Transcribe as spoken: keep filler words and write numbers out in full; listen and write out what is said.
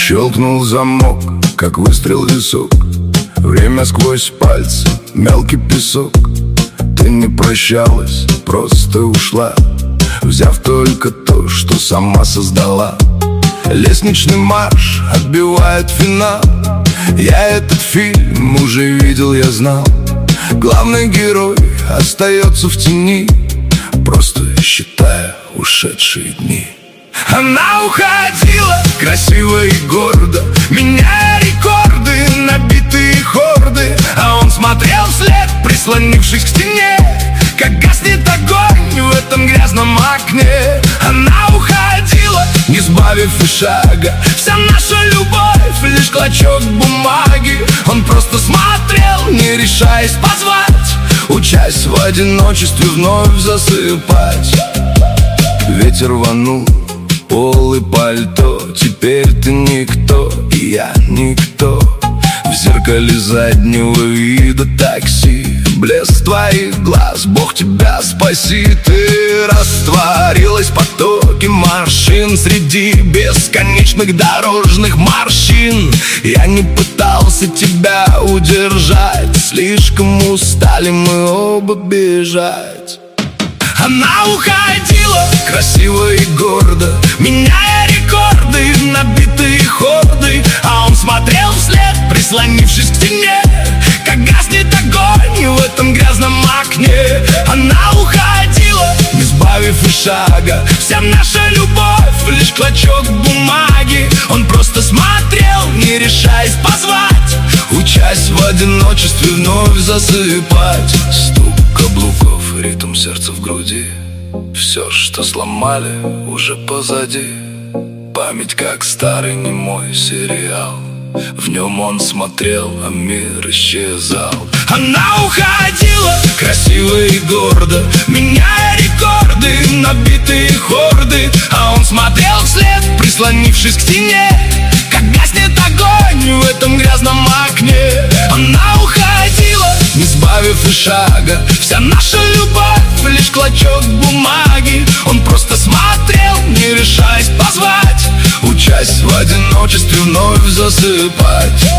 Щелкнул замок, как выстрел в висок. Время сквозь пальцы, мелкий песок. Ты не прощалась, просто ушла, взяв только то, что сама создала. Лестничный марш отбивает финал. Я этот фильм уже видел, я знал. Главный герой остается в тени, просто считая ушедшие дни. Она уходила красиво и гордо, меняя рекорды, набитые хорды. А он смотрел вслед, прислонившись к стене, как гаснет огонь в этом грязном окне. Она уходила, не сбавив и шага. Вся наша любовь — лишь клочок бумаги. Он просто смотрел, не решаясь позвать, учась в одиночестве вновь засыпать. Ветер рванул пол и пальто. Теперь ты никто, и я никто. В зеркале заднего вида такси, блеск твоих глаз, Бог тебя спаси. Ты растворилась в потоке машин среди бесконечных дорожных морщин. Я не пытался тебя удержать, слишком устали мы оба бежать. Она уходила красиво и гордо, меняя рекорды, набитые хорды. А он смотрел вслед, прислонившись к стене, как гаснет огонь в этом грязном окне. Она уходила, не сбавив и шага. Вся наша любовь — лишь клочок бумаги. Он просто смотрел, не решаясь позвать, учась в одиночестве вновь засыпать. Стук каблуков, ритм сердца в груди. Все, что сломали, уже позади. Память, как старый немой сериал. В нем он смотрел, а мир исчезал. Она уходила красиво и гордо, меняя рекорды, набитые хорды. А он смотрел вслед, прислонившись к стене, как гаснет огонь в этом грязном окне. Она уходила, не сбавив и шага. Вся наша любовь — лишь клочок бумаги. Он просто смотрел, не решаясь позвать, учась в одиночестве вновь засыпать.